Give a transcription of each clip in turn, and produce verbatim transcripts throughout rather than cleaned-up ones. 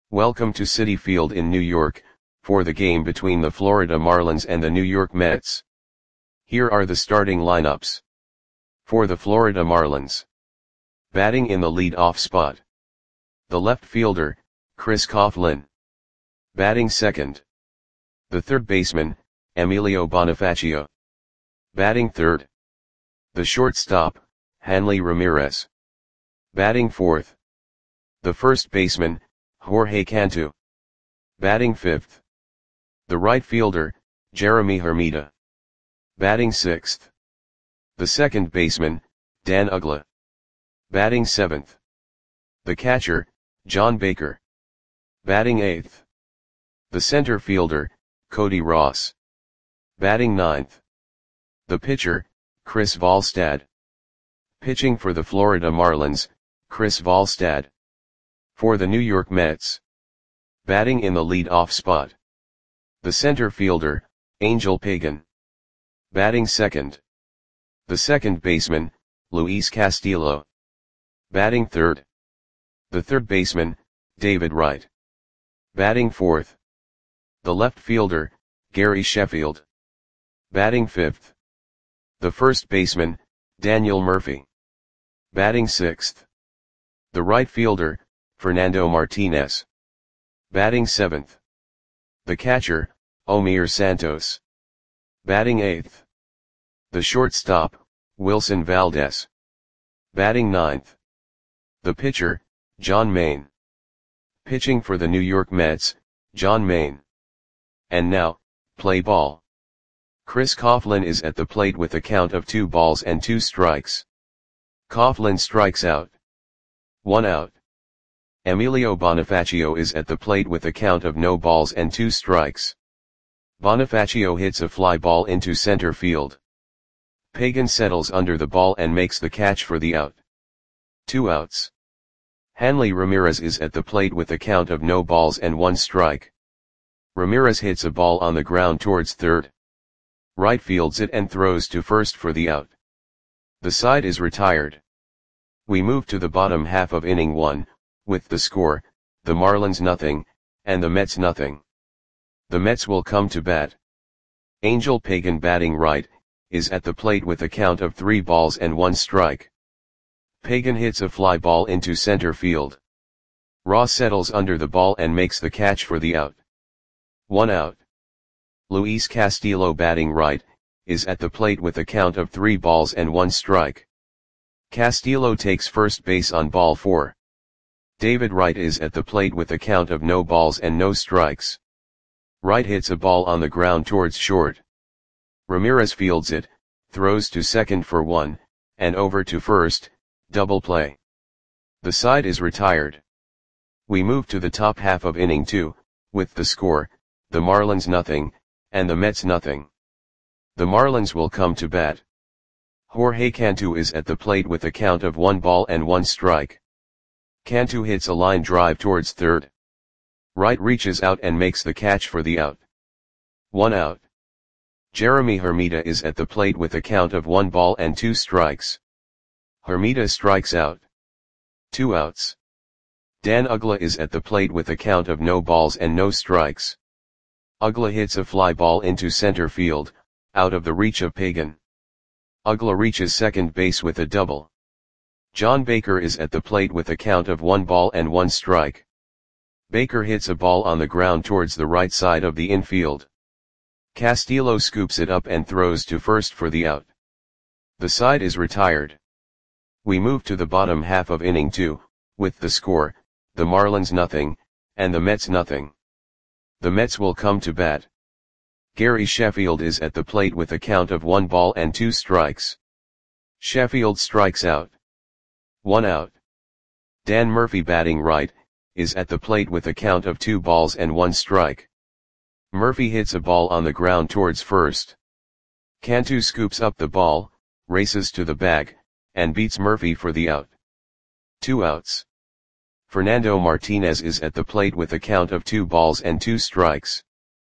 Welcome to Citi Field in New York, for the game between the Florida Marlins and the New York Mets. Here are the starting lineups. For the Florida Marlins. Batting in the lead-off spot. The left fielder, Chris Coghlan. Batting second. The third baseman, Emilio Bonifacio. Batting third. The shortstop, Hanley Ramirez. Batting fourth. The first baseman, Jorge Cantu. Batting fifth. The right fielder, Jeremy Hermida. Batting sixth. The second baseman, Dan Uggla. Batting seventh. The catcher, John Baker. Batting eighth. The center fielder, Cody Ross. Batting ninth. The pitcher, Chris Volstad. Pitching for the Florida Marlins, Chris Volstad. For the New York Mets. Batting in the lead-off spot. The center fielder, Angel Pagan. Batting second. The second baseman, Luis Castillo. Batting third. The third baseman, David Wright. Batting fourth. The left fielder, Gary Sheffield. Batting fifth. The first baseman, Daniel Murphy. Batting sixth. The right fielder, Fernando Martinez. Batting seventh. The catcher, Omir Santos. Batting eighth. The shortstop, Wilson Valdez. Batting ninth. The pitcher, John Maine. Pitching for the New York Mets, John Maine. And now, play ball. Chris Coghlan is at the plate with a count of two balls and two strikes. Coghlan strikes out. One out. Emilio Bonifacio is at the plate with a count of no balls and two strikes. Bonifacio hits a fly ball into center field. Pagan settles under the ball and makes the catch for the out. Two outs. Hanley Ramirez is at the plate with a count of no balls and one strike. Ramirez hits a ball on the ground towards third. Right fields it and throws to first for the out. The side is retired. We move to the bottom half of inning one, with the score, the Marlins nothing, and the Mets nothing. The Mets will come to bat. Angel Pagan batting right, is at the plate with a count of three balls and one strike. Pagan hits a fly ball into center field. Ross settles under the ball and makes the catch for the out. One out. Luis Castillo batting right, is at the plate with a count of three balls and one strike. Castillo takes first base on ball four. David Wright is at the plate with a count of no balls and no strikes. Wright hits a ball on the ground towards short. Ramirez fields it, throws to second for one, and over to first, double play. The side is retired. We move to the top half of inning two, with the score, the Marlins nothing, and the Mets nothing. The Marlins will come to bat. Jorge Cantu is at the plate with a count of one ball and one strike. Cantu hits a line drive towards third. Wright reaches out and makes the catch for the out. One out. Jeremy Hermida is at the plate with a count of one ball and two strikes. Hermida strikes out. Two outs. Dan Uggla is at the plate with a count of no balls and no strikes. Uggla hits a fly ball into center field, out of the reach of Pagan. Uggla reaches second base with a double. John Baker is at the plate with a count of one ball and one strike. Baker hits a ball on the ground towards the right side of the infield. Castillo scoops it up and throws to first for the out. The side is retired. We move to the bottom half of inning two, with the score, the Marlins nothing, and the Mets nothing. The Mets will come to bat. Gary Sheffield is at the plate with a count of one ball and two strikes. Sheffield strikes out. One out. Dan Murphy batting right, is at the plate with a count of two balls and one strike. Murphy hits a ball on the ground towards first. Cantu scoops up the ball, races to the bag, and beats Murphy for the out. Two outs. Fernando Martinez is at the plate with a count of two balls and two strikes.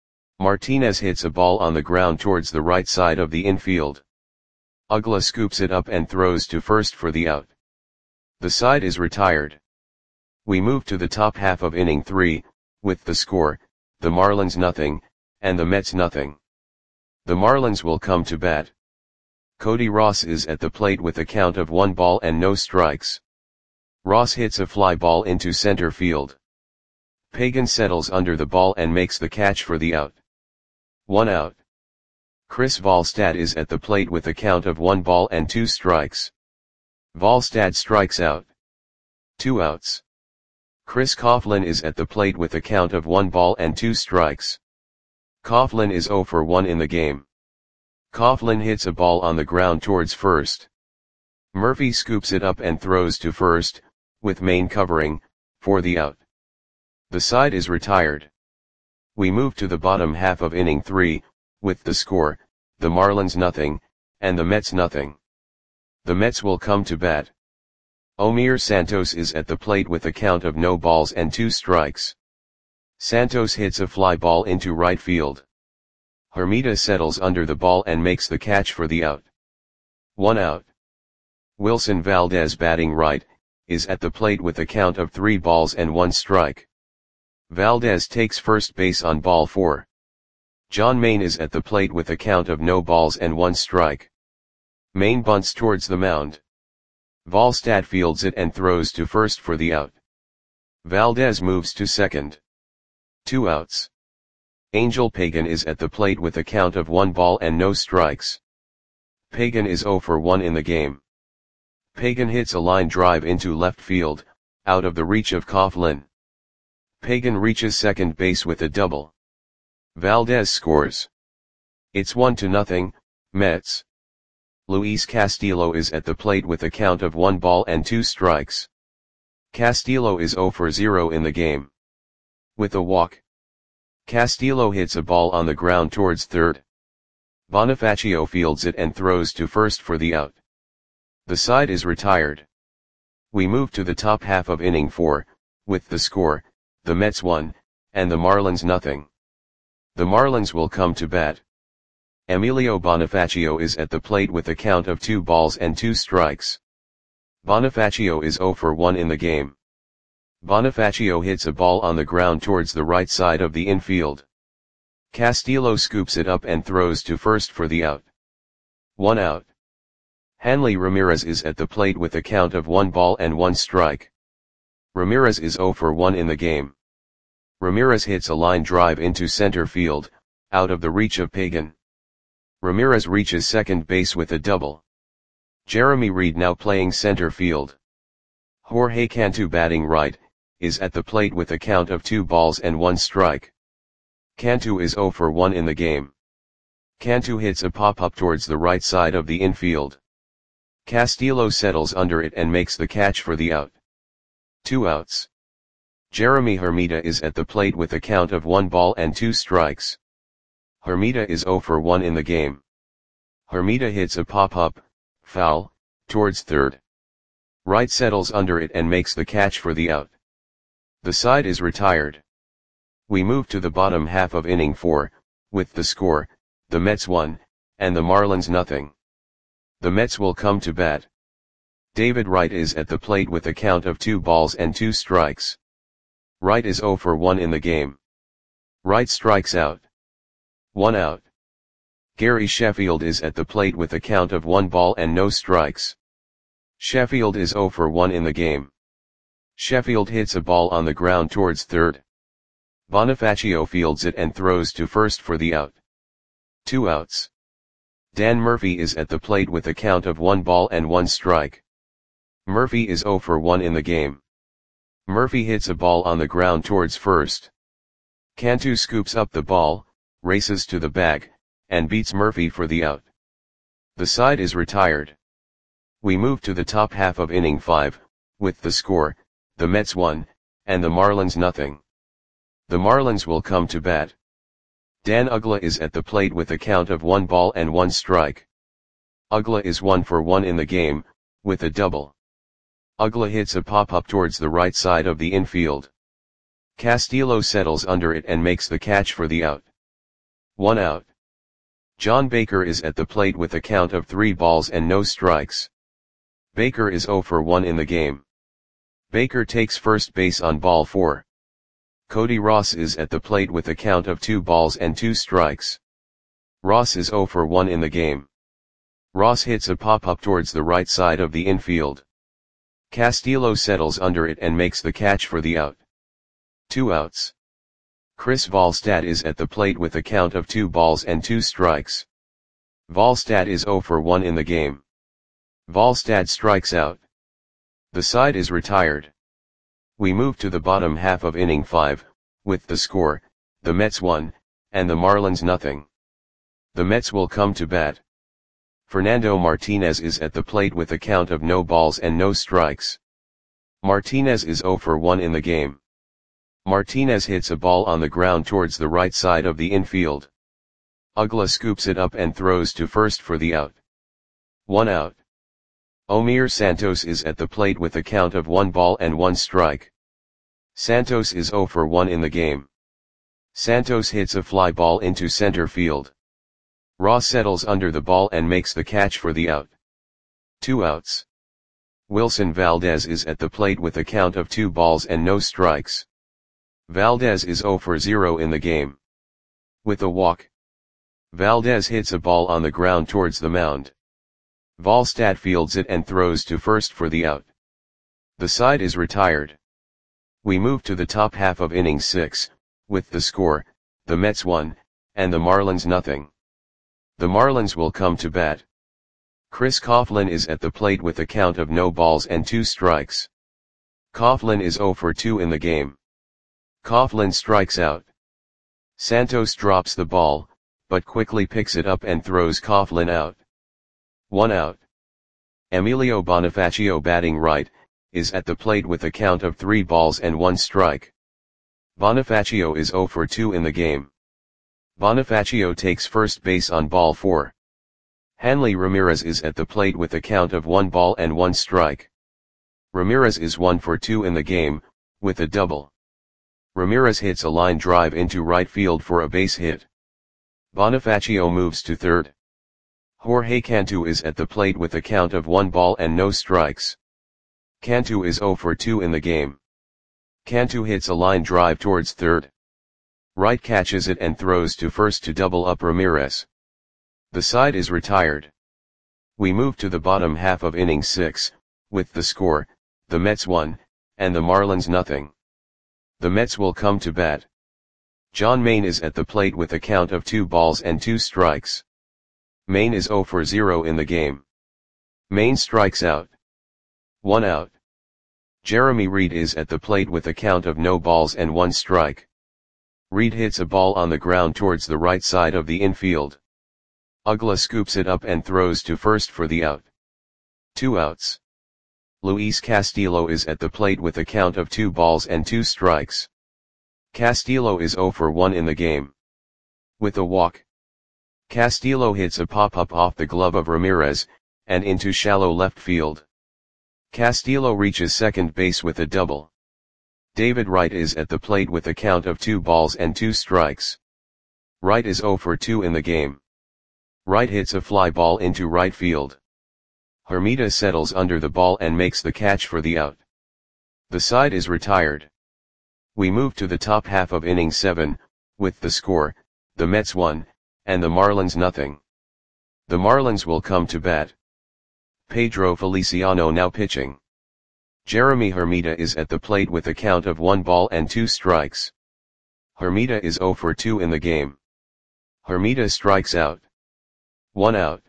Martinez hits a ball on the ground towards the right side of the infield. Uggla scoops it up and throws to first for the out. The side is retired. We move to the top half of inning three, with the score, the Marlins nothing, and the Mets nothing. The Marlins will come to bat. Cody Ross is at the plate with a count of one ball and no strikes. Ross hits a fly ball into center field. Pagan settles under the ball and makes the catch for the out. One out. Chris Volstad is at the plate with a count of one ball and two strikes. Volstad strikes out. Two outs. Chris Coughlin is at the plate with a count of one ball and two strikes. Coughlin is zero for one in the game. Coughlin hits a ball on the ground towards first. Murphy scoops it up and throws to first, with Maine covering, for the out. The side is retired. We move to the bottom half of inning three, with the score, the Marlins nothing, and the Mets nothing. The Mets will come to bat. Omir Santos is at the plate with a count of no balls and two strikes. Santos hits a fly ball into right field. Hermida settles under the ball and makes the catch for the out. One out. Wilson Valdez, batting right, is at the plate with a count of three balls and one strike. Valdez takes first base on ball four. John Maine is at the plate with a count of no balls and one strike. Maine bunts towards the mound. Volstad fields it and throws to first for the out. Valdez moves to second. Two outs. Angel Pagan is at the plate with a count of one ball and no strikes. Pagan is zero for one in the game. Pagan hits a line drive into left field, out of the reach of Coughlin. Pagan reaches second base with a double. Valdez scores. It's one to nothing, Mets. Luis Castillo is at the plate with a count of one ball and two strikes. Castillo is zero for zero in the game. With a walk, Castillo hits a ball on the ground towards third. Bonifacio fields it and throws to first for the out. The side is retired. We move to the top half of inning four, with the score, the Mets one, and the Marlins nothing. The Marlins will come to bat. Emilio Bonifacio is at the plate with a count of two balls and two strikes. Bonifacio is zero for one in the game. Bonifacio hits a ball on the ground towards the right side of the infield. Castillo scoops it up and throws to first for the out. One out. Hanley Ramirez is at the plate with a count of one ball and one strike. Ramirez is zero for one in the game. Ramirez hits a line drive into center field, out of the reach of Pagan. Ramirez reaches second base with a double. Jeremy Reed, now playing center field. Jorge Cantu, batting right, is at the plate with a count of two balls and one strike. Cantu is zero for one in the game. Cantu hits a pop-up towards the right side of the infield. Castillo settles under it and makes the catch for the out. Two outs. Jeremy Hermida is at the plate with a count of one ball and two strikes. Hermida is zero for one in the game. Hermida hits a pop-up, foul, towards third. Wright settles under it and makes the catch for the out. The side is retired. We move to the bottom half of inning four, with the score, the Mets one, and the Marlins nothing. The Mets will come to bat. David Wright is at the plate with a count of two balls and two strikes. Wright is zero for one in the game. Wright strikes out. One out. Gary Sheffield is at the plate with a count of one ball and no strikes. Sheffield is zero for one in the game. Sheffield hits a ball on the ground towards third. Bonifacio fields it and throws to first for the out. Two outs. Dan Murphy is at the plate with a count of one ball and one strike. Murphy is zero for one in the game. Murphy hits a ball on the ground towards first. Cantu scoops up the ball, races to the bag, and beats Murphy for the out. The side is retired. We move to the top half of inning five, with the score, the Mets one, and the Marlins nothing. The Marlins will come to bat. Dan Uggla is at the plate with a count of one ball and one strike. Uggla is one for one in the game, with a double. Uggla hits a pop-up towards the right side of the infield. Castillo settles under it and makes the catch for the out. One out. John Baker is at the plate with a count of three balls and no strikes. Baker is zero for one in the game. Baker takes first base on ball four. Cody Ross is at the plate with a count of two balls and two strikes. Ross is zero for one in the game. Ross hits a pop-up towards the right side of the infield. Castillo settles under it and makes the catch for the out. Two outs. Chris Volstad is at the plate with a count of two balls and two strikes. Volstad is zero for one in the game. Volstad strikes out. The side is retired. We move to the bottom half of inning five, with the score, the Mets one, and the Marlins nothing. The Mets will come to bat. Fernando Martinez is at the plate with a count of no balls and no strikes. Martinez is zero for one in the game. Martinez hits a ball on the ground towards the right side of the infield. Uggla scoops it up and throws to first for the out. One out. Omir Santos is at the plate with a count of one ball and one strike. Santos is zero for one in the game. Santos hits a fly ball into center field. Ross settles under the ball and makes the catch for the out. Two outs. Wilson Valdez is at the plate with a count of two balls and no strikes. Valdez is zero for zero in the game. With a walk. Valdez hits a ball on the ground towards the mound. Volstad fields it and throws to first for the out. The side is retired. We move to the top half of inning six, with the score, the Mets one, and the Marlins nothing. The Marlins will come to bat. Chris Coughlin is at the plate with a count of no balls and two strikes. Coughlin is zero for two in the game. Coughlin strikes out. Santos drops the ball, but quickly picks it up and throws Coughlin out. One out. Emilio Bonifacio, batting right, is at the plate with a count of three balls and one strike. Bonifacio is zero for two in the game. Bonifacio takes first base on ball four. Hanley Ramirez is at the plate with a count of one ball and one strike. Ramirez is one for two in the game, with a double. Ramirez hits a line drive into right field for a base hit. Bonifacio moves to third. Jorge Cantu is at the plate with a count of one ball and no strikes. Cantu is zero for two in the game. Cantu hits a line drive towards third. Wright catches it and throws to first to double up Ramirez. The side is retired. We move to the bottom half of inning six, with the score, the Mets one, and the Marlins nothing. The Mets will come to bat. John Maine is at the plate with a count of two balls and two strikes. Maine is zero for zero in the game. Maine strikes out. One out. Jeremy Reed is at the plate with a count of no balls and one strike. Reed hits a ball on the ground towards the right side of the infield. Uggla scoops it up and throws to first for the out. Two outs. Luis Castillo is at the plate with a count of two balls and two strikes. Castillo is zero for one in the game. With a walk. Castillo hits a pop-up off the glove of Ramirez, and into shallow left field. Castillo reaches second base with a double. David Wright is at the plate with a count of two balls and two strikes. Wright is zero for two in the game. Wright hits a fly ball into right field. Hermida settles under the ball and makes the catch for the out. The side is retired. We move to the top half of inning seven, with the score, the Mets one, and the Marlins nothing. The Marlins will come to bat. Pedro Feliciano now pitching. Jeremy Hermida is at the plate with a count of one ball and two strikes. Hermida is zero for two in the game. Hermida strikes out. One out.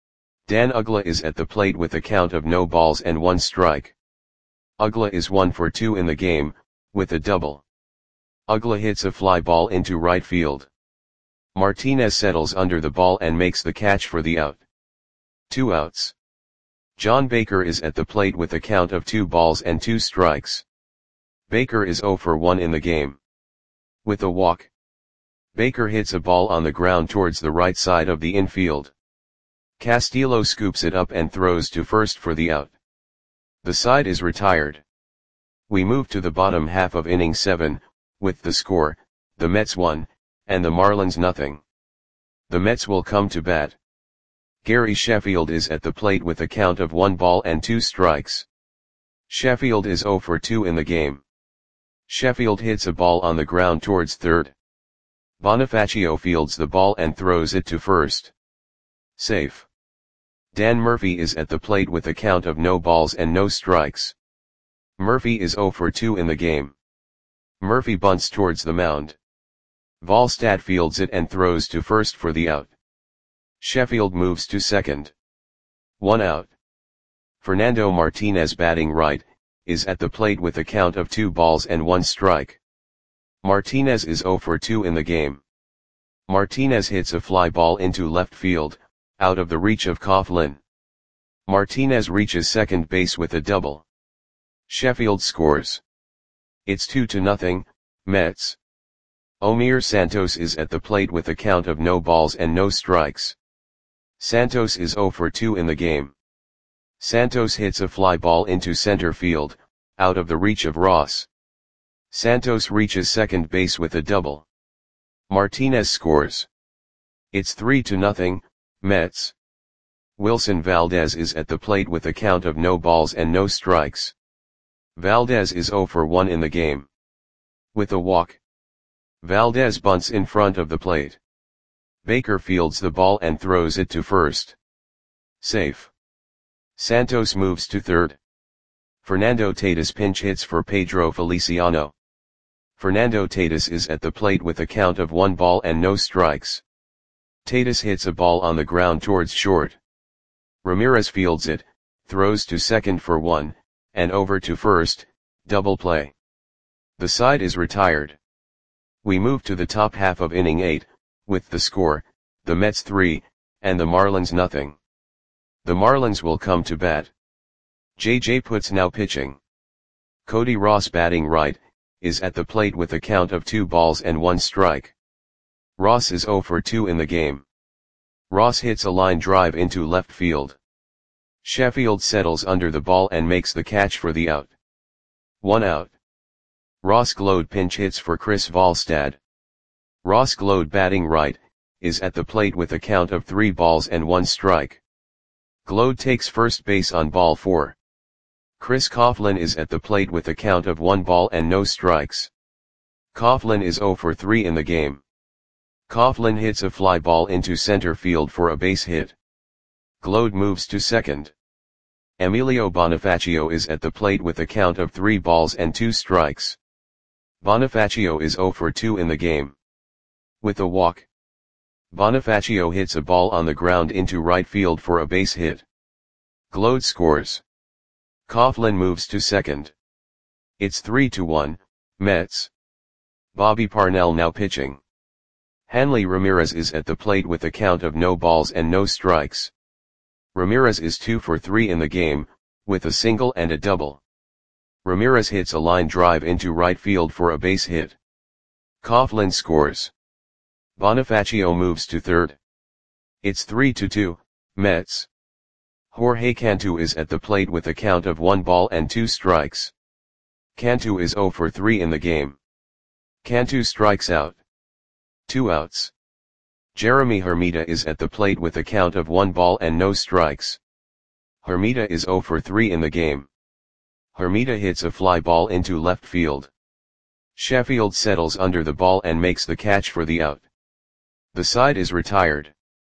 Dan Uggla is at the plate with a count of no balls and one strike. Uggla is one for two in the game, with a double. Uggla hits a fly ball into right field. Martinez settles under the ball and makes the catch for the out. Two outs. John Baker is at the plate with a count of two balls and two strikes. Baker is zero for one in the game. With a walk. Baker hits a ball on the ground towards the right side of the infield. Castillo scoops it up and throws to first for the out. The side is retired. We move to the bottom half of inning seven, with the score, the Mets one, and the Marlins nothing. The Mets will come to bat. Gary Sheffield is at the plate with a count of one ball and two strikes. Sheffield is zero for two in the game. Sheffield hits a ball on the ground towards third. Bonifacio fields the ball and throws it to first. Safe. Dan Murphy is at the plate with a count of no balls and no strikes. Murphy is zero for two in the game. Murphy bunts towards the mound. Valstad fields it and throws to first for the out. Sheffield moves to second. One out. Fernando Martinez, batting right, is at the plate with a count of two balls and one strike. Martinez is zero for two in the game. Martinez hits a fly ball into left field, out of the reach of Coughlin. Martinez reaches second base with a double. Sheffield scores. It's two to nothing, Mets. Omir Santos is at the plate with a count of no balls and no strikes. Santos is zero for two in the game. Santos hits a fly ball into center field, out of the reach of Ross. Santos reaches second base with a double. Martinez scores. It's three to nothing, Mets. Wilson Valdez is at the plate with a count of no balls and no strikes. Valdez is zero for one in the game. With a walk. Valdez bunts in front of the plate. Baker fields the ball and throws it to first. Safe. Santos moves to third. Fernando Tatis pinch hits for Pedro Feliciano. Fernando Tatis is at the plate with a count of one ball and no strikes. Tatis hits a ball on the ground towards short. Ramirez fields it, throws to second for one, and over to first, double play. The side is retired. We move to the top half of inning eight, with the score, the Mets three, and the Marlins nothing. The Marlins will come to bat. J J Putz now pitching. Cody Ross, batting right, is at the plate with a count of two balls and one strike. Ross is zero for two in the game. Ross hits a line drive into left field. Sheffield settles under the ball and makes the catch for the out. One out. Ross Glode pinch hits for Chris Valstad. Ross Glode, batting right, is at the plate with a count of three balls and one strike. Glode takes first base on ball four. Chris Coughlin is at the plate with a count of one ball and no strikes. Coughlin is zero for three in the game. Coughlin hits a fly ball into center field for a base hit. Glode moves to second. Emilio Bonifacio is at the plate with a count of three balls and two strikes. Bonifacio is zero for two in the game. With a walk. Bonifacio hits a ball on the ground into right field for a base hit. Glode scores. Coughlin moves to second. It's three to one, Mets. Bobby Parnell now pitching. Hanley Ramirez is at the plate with a count of no balls and no strikes. Ramirez is two for three in the game, with a single and a double. Ramirez hits a line drive into right field for a base hit. Coughlin scores. Bonifacio moves to third. It's three to two, Mets. Jorge Cantu is at the plate with a count of one ball and two strikes. Cantu is zero for three in the game. Cantu strikes out. Two outs. Jeremy Hermida is at the plate with a count of one ball and no strikes. Hermida is zero for three in the game. Hermida hits a fly ball into left field. Sheffield settles under the ball and makes the catch for the out. The side is retired.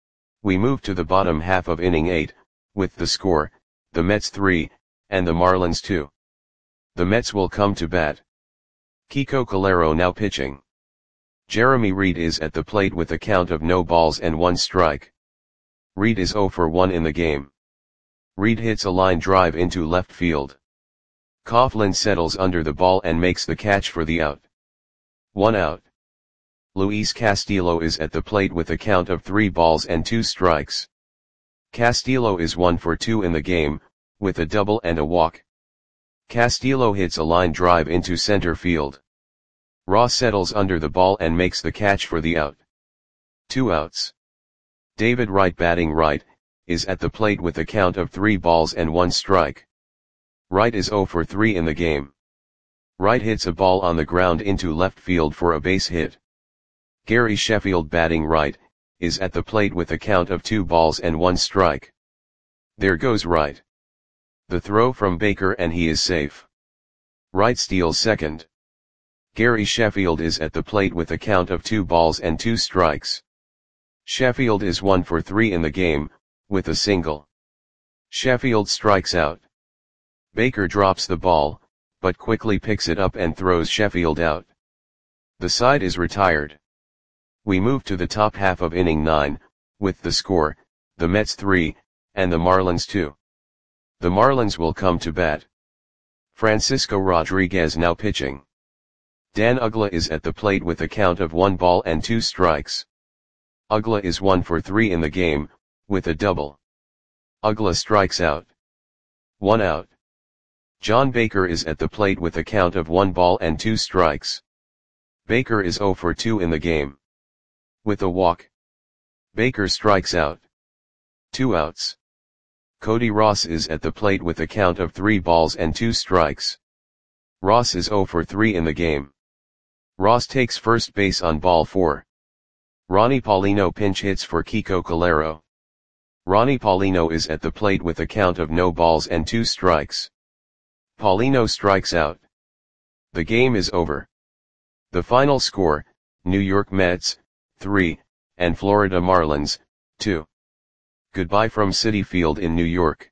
We move to the bottom half of inning eight, with the score, the Mets three, and the Marlins two. The Mets will come to bat. Kiko Calero now pitching. Jeremy Reed is at the plate with a count of no balls and one strike. Reed is zero for one in the game. Reed hits a line drive into left field. Coughlin settles under the ball and makes the catch for the out. One out. Luis Castillo is at the plate with a count of three balls and two strikes. Castillo is one for two in the game, with a double and a walk. Castillo hits a line drive into center field. Ross settles under the ball and makes the catch for the out. Two outs. David Wright, batting right, is at the plate with a count of three balls and one strike. Wright is zero for three in the game. Wright hits a ball on the ground into left field for a base hit. Gary Sheffield, batting right, is at the plate with a count of two balls and one strike. There goes Wright. The throw from Baker and he is safe. Wright steals second. Gary Sheffield is at the plate with a count of two balls and two strikes. Sheffield is one for three in the game, with a single. Sheffield strikes out. Baker drops the ball, but quickly picks it up and throws Sheffield out. The side is retired. We move to the top half of inning nine, with the score, the Mets three, and the Marlins two. The Marlins will come to bat. Francisco Rodriguez now pitching. Dan Uggla is at the plate with a count of one ball and two strikes. Uggla is one for three in the game, with a double. Uggla strikes out. One out. John Baker is at the plate with a count of one ball and two strikes. Baker is zero for two in the game. With a walk. Baker strikes out. Two outs. Cody Ross is at the plate with a count of three balls and two strikes. Ross is zero for three in the game. Ross takes first base on ball four. Ronnie Paulino pinch hits for Kiko Calero. Ronnie Paulino is at the plate with a count of no balls and two strikes. Paulino strikes out. The game is over. The final score, New York Mets, three, and Florida Marlins, two. Goodbye from Citi Field in New York.